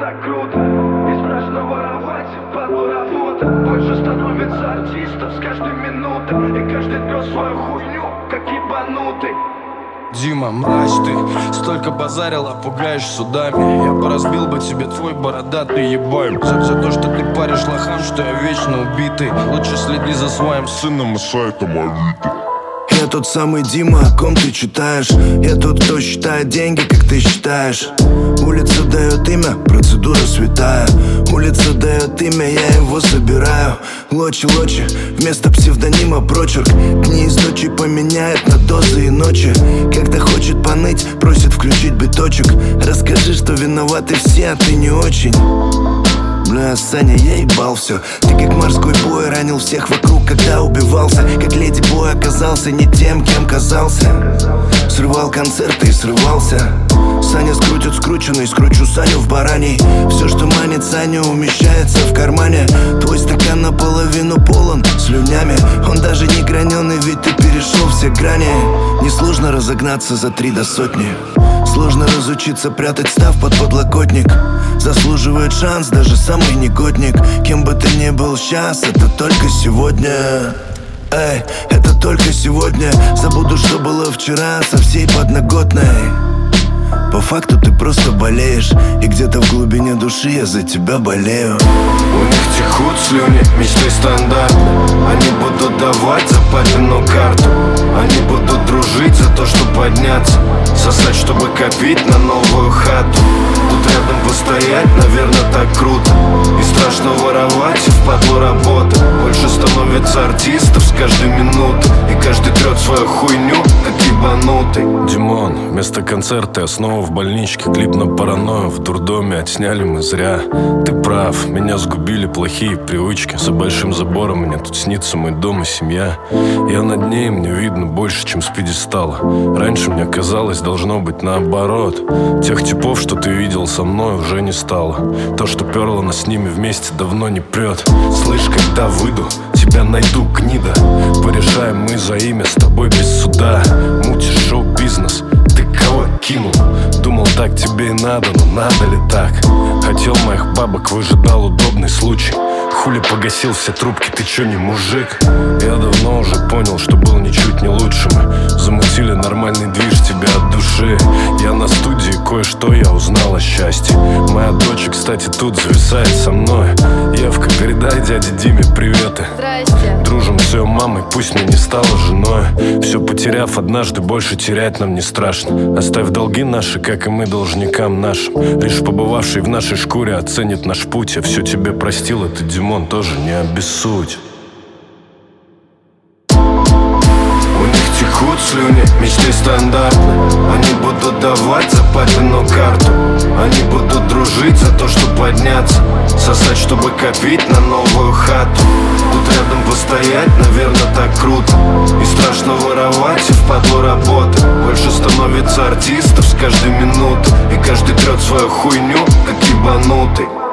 так круто. И страшно воровать, впадлу работа. Больше становится артистов с каждой минутой. И каждый трёт свою хуйню, как ебанутый. Дима, мразь ты, столько базарила, пугаешь судами. Я поразбил бы тебе твой бородатый ебаль за то, что ты паришь лохам, что я вечно убитый. Лучше следи за своим сыном и сайтом Авито. Я тот самый Дима, о ком ты читаешь. Я тот, кто считает деньги, как ты считаешь. Улица дает имя, процедура святая. Улица дает имя, я его забираю. Лочи, вместо псевдонима прочерк. Дни из ночи поменяет на дозы и ночи. Когда хочет поныть, просит включить биточек. Расскажи, что виноваты все, а ты не очень. Бля, Саня, я ебал все. Ты как морской бой ранил всех вокруг, когда убивался. Как леди бой оказался не тем, кем казался. Срывал концерты и срывался. Саня скрутит скрученный, скручу Саню в бараний. Все, что манит Саню, умещается в кармане. Твой стакан наполовину полон слюнями. Он даже не граненый, ведь ты перешел все грани. Несложно разогнаться за 3 до сотни. Сложно разучиться прятать став под подлокотник. Заслуживает шанс даже самый негодник. Кем бы ты ни был сейчас, это только сегодня. Эй, это только сегодня. Забуду, что было вчера со всей подноготной. По факту ты просто болеешь. И где-то в глубине души я за тебя болею. У них текут слюни, мечты стандартны. Они будут давать за папину карту. Они будут дружить за то, чтобы подняться. Сосать, чтобы копить на новую хату. Тут рядом постоять, наверное, так круто. И страшно воровать, и впадлу работа. Больше становится артистов с каждой минуты. И каждый трёт свою хуйню, как ебанутый. Димон, вместо концерта я снова в больничке. Клип на паранойю в дурдоме отсняли мы зря. Ты прав, меня сгубили плохие привычки. За большим забором мне тут снится мой дом и семья. Я над ней, мне видно больше, чем с пьедестала. Раньше мне казалось, должно быть наоборот. Тех типов, что ты видел со мной, уже не стало. То, что перло нас с ними вместе, давно не прет. Слышь, когда выйду, тебя найду, гнида. Порешаем мы за имя с тобой без суда. Мутишь шоу-бизнес, ты кого кинул? Думал, так тебе и надо, но надо ли так? Хотел моих бабок, выжидал удобный случай. Хули погасил все трубки, ты чё не мужик? Я давно уже понял, что был ничуть не лучшим. Замутили нормальный движ тебя от души. Я на студии, кое-что я узнал о счастье. Моя дочь, кстати, тут зависает со мной. Евка, передай дяде Диме приветы. Здрасте. Дружим с ее мамой, пусть мне не стала женой. Все потеряв однажды, больше терять нам не страшно. Оставь долги наши, как и мы должникам нашим. Лишь побывавший в нашей шкуре оценит наш путь. Я все тебе простил, это Димон, тоже не обессудь. У них текут слюни, мечты стандартны. Они будут давать за папину карту. Они будут дружить за то, чтобы подняться. Сосать, чтобы копить на новую хату. Тут рядом постоять, наверное, так круто. И страшно воровать, и впадлу работа. Больше становится артистов с каждой минуты. И каждый трёт свою хуйню, как ебанутый.